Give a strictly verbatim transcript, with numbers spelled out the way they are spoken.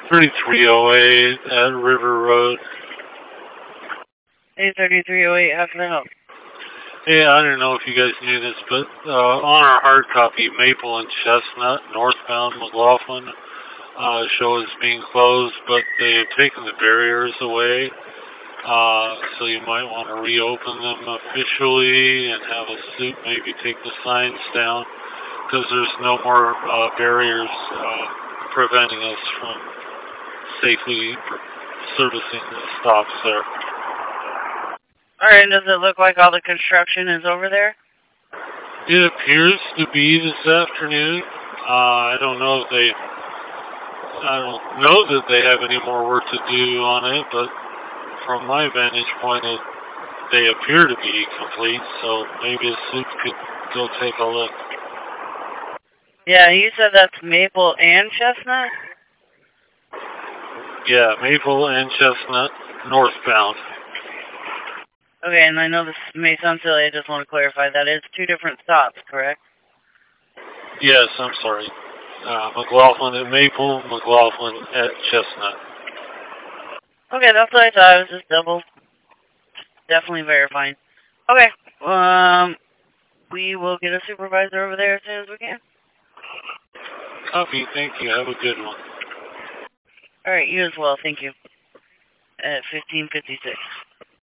thirty-three oh eight at River Road. Hey, thirty-three oh eight, how can I help? Hey, I don't know if you guys knew this, but uh, on our hard copy, Maple and Chestnut, northbound McLaughlin, uh, show is being closed, but they have taken the barriers away. Uh, so you might want to reopen them officially and have a suit maybe take the signs down, because there's no more uh, barriers uh, preventing us from safely servicing the stops there. Alright, does it look like all the construction is over there? It appears to be this afternoon. Uh, I don't know if they, I don't know that they have any more work to do on it, but from my vantage point, it, they appear to be complete, so maybe a suit could go take a look. Yeah, you said that's Maple and Chestnut? Yeah, Maple and Chestnut, northbound. Okay, and I know this may sound silly, I just want to clarify, that is two different stops, correct? Yes, I'm sorry. Uh, McLaughlin at Maple, McLaughlin at Chestnut. Okay, that's what I thought, I was just double, definitely verifying. Okay, um, we will get a supervisor over there as soon as we can. Copy, thank you, have a good one. Alright, you as well, thank you. At fifteen fifty-six.